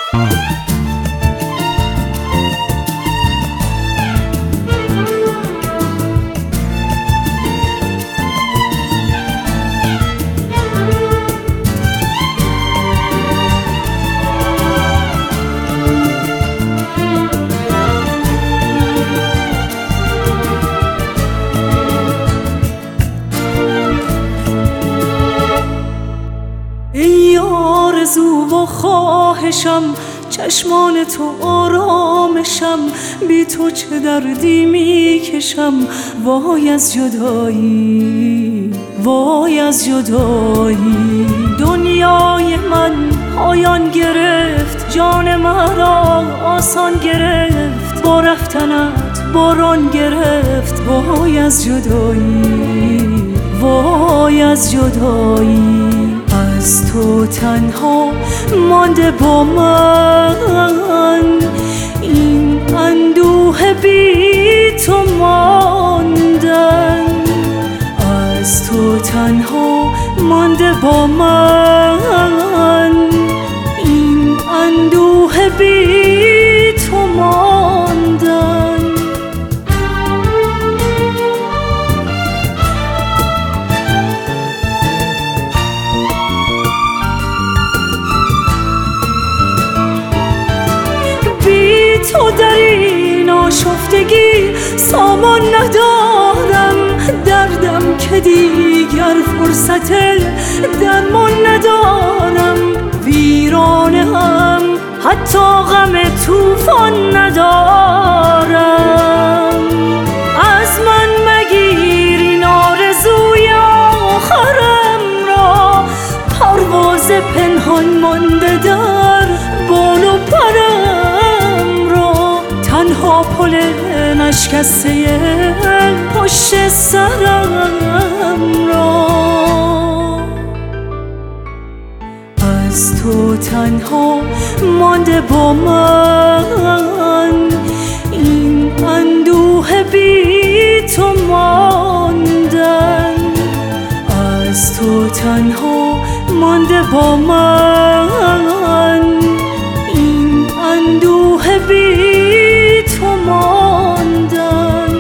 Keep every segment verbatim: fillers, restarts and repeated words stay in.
آرزو و خواهشم چشمان تو آرامشم، بی تو چه دردی میکشم. وای از جدایی، وای از جدایی. دنیای من پایان گرفت، جان مرا آسان گرفت. با رفتنت باران گرفت. وای از جدایی، وای از جدایی. از تو تنها مانده با من، این اندوه بی تو ماندن. از تو تنها مانده با من، این اندوه بی تو ماندن. تو در این آشفتگی سامان ندارم، دردم که دیگر فرصت درمان ندارم. ویرانه هم حتی غم طوفان ندارم. از من مگیر این آرزوی آخرم را، پرواز پنهان مانده در بال و پرم. تنها پل نشکسته پشت سرم را، از تو تنها مانده با من، این اندوه بی تو ماندن. از تو تنها مانده با من، این اندوه بی تو ماندن.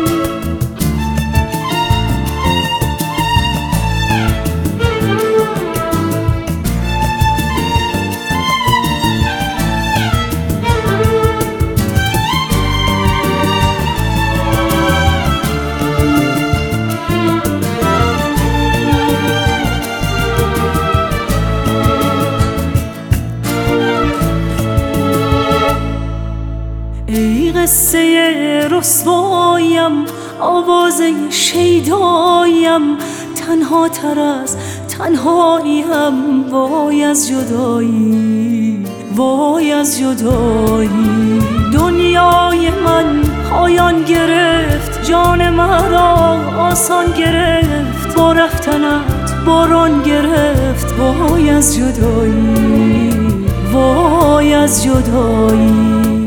ای قصه رسوایم، آوازه شیدایم، تنها تر از تنهاییم. وای از جدایی، وای از جدایی. دنیای من پایان گرفت، جان مرا آسان گرفت. با رفتنت باران گرفت. وای از جدایی، وای از جدایی.